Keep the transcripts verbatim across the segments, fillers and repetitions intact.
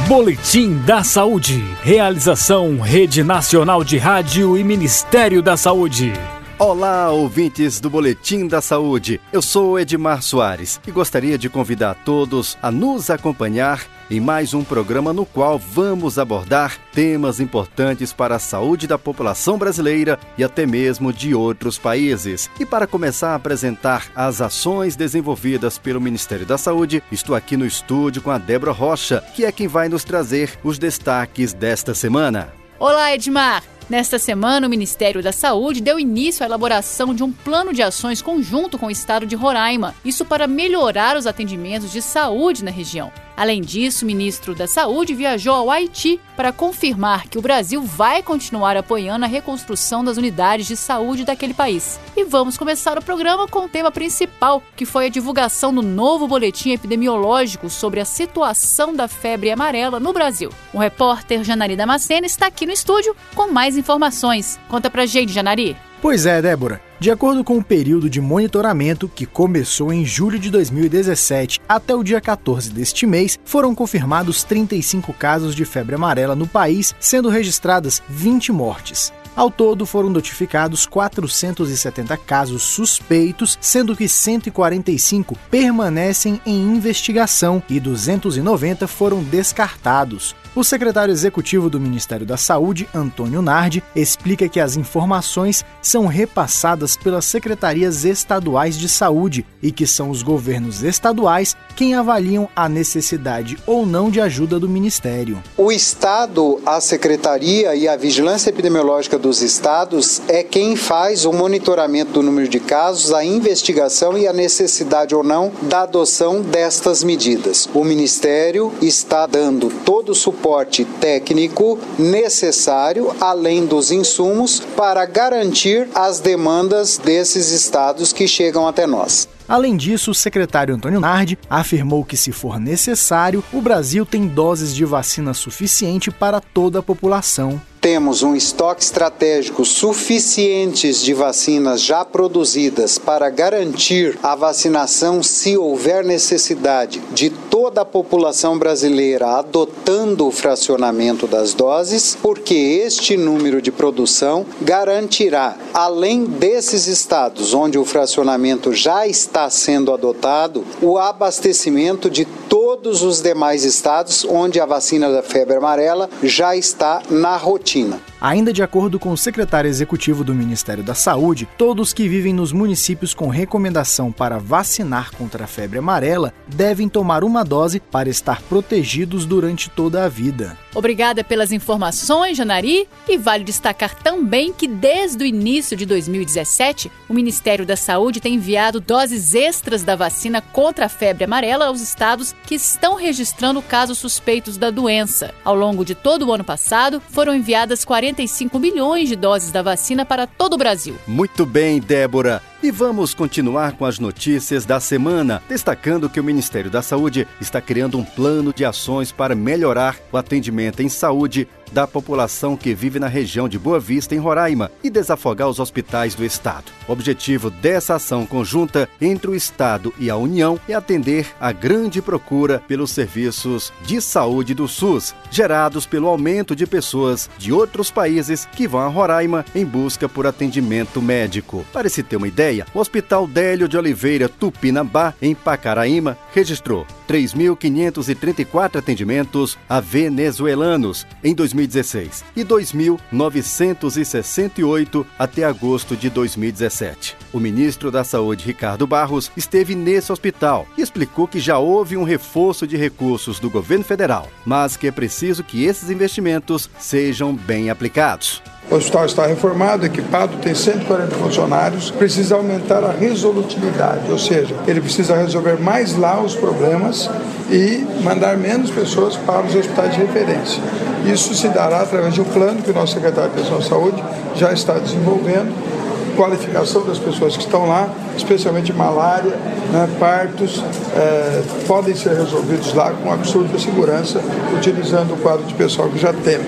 Boletim da Saúde. Realização Rede Nacional de Rádio e Ministério da Saúde. Olá, ouvintes do Boletim da Saúde. Eu sou Edmar Soares e gostaria de convidar todos a nos acompanhar em mais um programa no qual vamos abordar temas importantes para a saúde da população brasileira e até mesmo de outros países. E para começar a apresentar as ações desenvolvidas pelo Ministério da Saúde, estou aqui no estúdio com a Débora Rocha, que é quem vai nos trazer os destaques desta semana. Olá, Edmar! Nesta semana, o Ministério da Saúde deu início à elaboração de um plano de ações conjunto com o estado de Roraima, isso para melhorar os atendimentos de saúde na região. Além disso, o ministro da Saúde viajou ao Haiti para confirmar que o Brasil vai continuar apoiando a reconstrução das unidades de saúde daquele país. E vamos começar o programa com o tema principal, que foi a divulgação do novo boletim epidemiológico sobre a situação da febre amarela no Brasil. O repórter Janari Damasceno está aqui no estúdio com mais informações. Conta pra gente, Janari. Pois é, Débora. De acordo com o período de monitoramento, que começou em julho de dois mil e dezessete até o dia quatorze deste mês, foram confirmados trinta e cinco casos de febre amarela no país, sendo registradas vinte mortes. Ao todo, foram notificados quatrocentos e setenta casos suspeitos, sendo que cento e quarenta e cinco permanecem em investigação e duzentos e noventa foram descartados. O secretário executivo do Ministério da Saúde, Antônio Nardi, explica que as informações são repassadas pelas secretarias estaduais de saúde e que são os governos estaduais quem avaliam a necessidade ou não de ajuda do Ministério. O Estado, a Secretaria e a Vigilância Epidemiológica dos estados é quem faz o monitoramento do número de casos, a investigação e a necessidade ou não da adoção destas medidas. O Ministério está dando todo o suporte suporte técnico necessário, além dos insumos, para garantir as demandas desses estados que chegam até nós. Além disso, o secretário Antônio Nardi afirmou que, se for necessário, o Brasil tem doses de vacina suficiente para toda a população. Temos um estoque estratégico suficientes de vacinas já produzidas para garantir a vacinação se houver necessidade de toda a população brasileira adotando o fracionamento das doses, porque este número de produção garantirá, além desses estados onde o fracionamento já está sendo adotado, o abastecimento de todos os demais estados onde a vacina da febre amarela já está na rotina. Ainda de acordo com o secretário executivo do Ministério da Saúde, todos que vivem nos municípios com recomendação para vacinar contra a febre amarela devem tomar uma dose para estar protegidos durante toda a vida. Obrigada pelas informações, Janari. E vale destacar também que desde o início de dois mil e dezessete, o Ministério da Saúde tem enviado doses extras da vacina contra a febre amarela aos estados que estão registrando casos suspeitos da doença. Ao longo de todo o ano passado, foram enviadas quarenta e cinco milhões de doses da vacina para todo o Brasil. Muito bem, Débora. E vamos continuar com as notícias da semana, destacando que o Ministério da Saúde está criando um plano de ações para melhorar o atendimento em saúde da população que vive na região de Boa Vista, em Roraima, e desafogar os hospitais do estado. O objetivo dessa ação conjunta entre o estado e a União é atender a grande procura pelos serviços de saúde do SUS, gerados pelo aumento de pessoas de outros países que vão a Roraima em busca por atendimento médico. Para se ter uma ideia, o Hospital Délio de Oliveira Tupinambá, em Pacaraíma, registrou três mil quinhentos e trinta e quatro atendimentos a venezuelanos em dois mil e dezesseis e dois mil novecentos e sessenta e oito até agosto de dois mil e dezessete. O ministro da Saúde, Ricardo Barros, esteve nesse hospital e explicou que já houve um reforço de recursos do governo federal, mas que é preciso que esses investimentos sejam bem aplicados. O hospital está reformado, equipado, tem cento e quarenta funcionários, precisa aumentar a resolutividade, ou seja, ele precisa resolver mais lá os problemas e mandar menos pessoas para os hospitais de referência. Isso se dará através de um plano que o nosso secretário de Atenção à Saúde já está desenvolvendo, qualificação das pessoas que estão lá, especialmente malária, né, partos, é, podem ser resolvidos lá com absoluta segurança, utilizando o quadro de pessoal que já temos.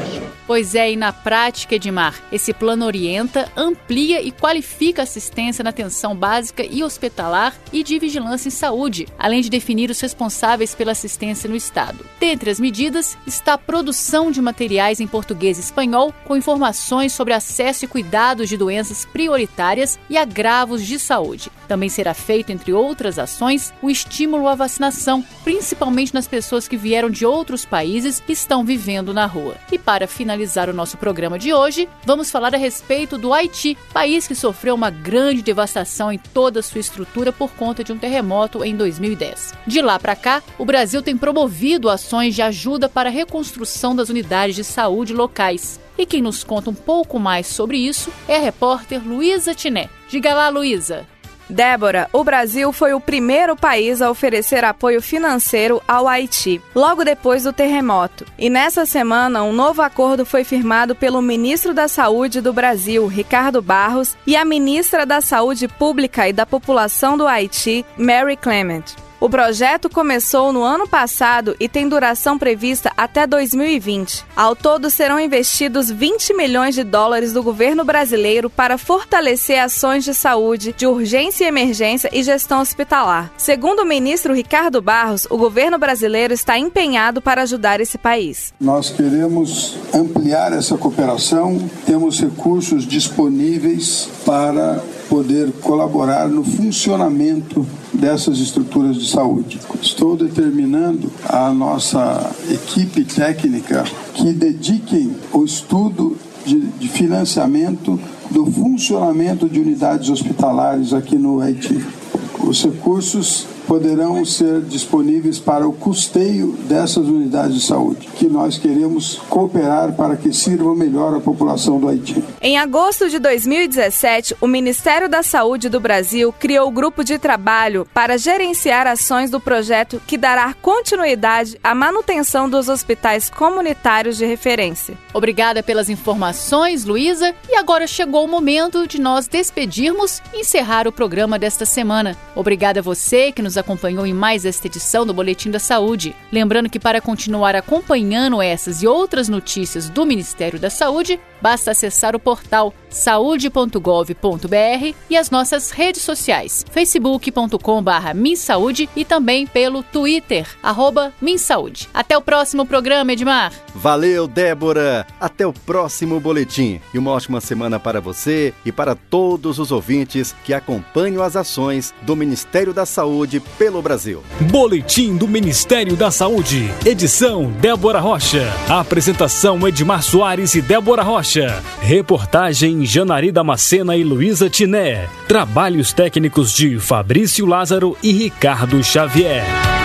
Pois é, e na prática, Edmar, esse plano orienta, amplia e qualifica a assistência na atenção básica e hospitalar e de vigilância em saúde, além de definir os responsáveis pela assistência no Estado. Dentre as medidas está a produção de materiais em português e espanhol com informações sobre acesso e cuidados de doenças prioritárias e agravos de saúde. Também será feito, entre outras ações, o estímulo à vacinação, principalmente nas pessoas que vieram de outros países e estão vivendo na rua. E para finalizar o nosso programa de hoje, vamos falar a respeito do Haiti, país que sofreu uma grande devastação em toda a sua estrutura por conta de um terremoto em dois mil e dez. De lá para cá, o Brasil tem promovido ações de ajuda para a reconstrução das unidades de saúde locais. E quem nos conta um pouco mais sobre isso é a repórter Luísa Tiné. Diga lá, Luísa. Débora, o Brasil foi o primeiro país a oferecer apoio financeiro ao Haiti, logo depois do terremoto. E nessa semana, um novo acordo foi firmado pelo ministro da Saúde do Brasil, Ricardo Barros, e a ministra da Saúde Pública e da População do Haiti, Mary Clement. O projeto começou no ano passado e tem duração prevista até dois mil e vinte. Ao todo, serão investidos vinte milhões de dólares do governo brasileiro para fortalecer ações de saúde, de urgência e emergência e gestão hospitalar. Segundo o ministro Ricardo Barros, o governo brasileiro está empenhado para ajudar esse país. Nós queremos ampliar essa cooperação, temos recursos disponíveis para poder colaborar no funcionamento dessas estruturas de saúde. Estou determinando a nossa equipe técnica que dediquem o estudo de, de financiamento do funcionamento de unidades hospitalares aqui no Haiti. Os recursos poderão ser disponíveis para o custeio dessas unidades de saúde, que nós queremos cooperar para que sirvam melhor a população do Haiti. Em agosto de dois mil e dezessete, o Ministério da Saúde do Brasil criou o grupo de trabalho para gerenciar ações do projeto que dará continuidade à manutenção dos hospitais comunitários de referência. Obrigada pelas informações, Luísa. E agora chegou o momento de nós despedirmos e encerrar o programa desta semana. Obrigada a você que nos acompanhou em mais esta edição do Boletim da Saúde. Lembrando que para continuar acompanhando essas e outras notícias do Ministério da Saúde, basta acessar o portal saúde ponto gov ponto br e as nossas redes sociais, facebook ponto com barra minsaude e também pelo Twitter, arroba minsaude. Até o próximo programa, Edmar. Valeu, Débora. Até o próximo boletim. E uma ótima semana para você e para todos os ouvintes que acompanham as ações do Ministério da Saúde pelo Brasil. Boletim do Ministério da Saúde. Edição Débora Rocha. Apresentação Edmar Soares e Débora Rocha. Reportagem Janari Damascena e Luísa Tiné. Trabalhos técnicos de Fabrício Lázaro e Ricardo Xavier.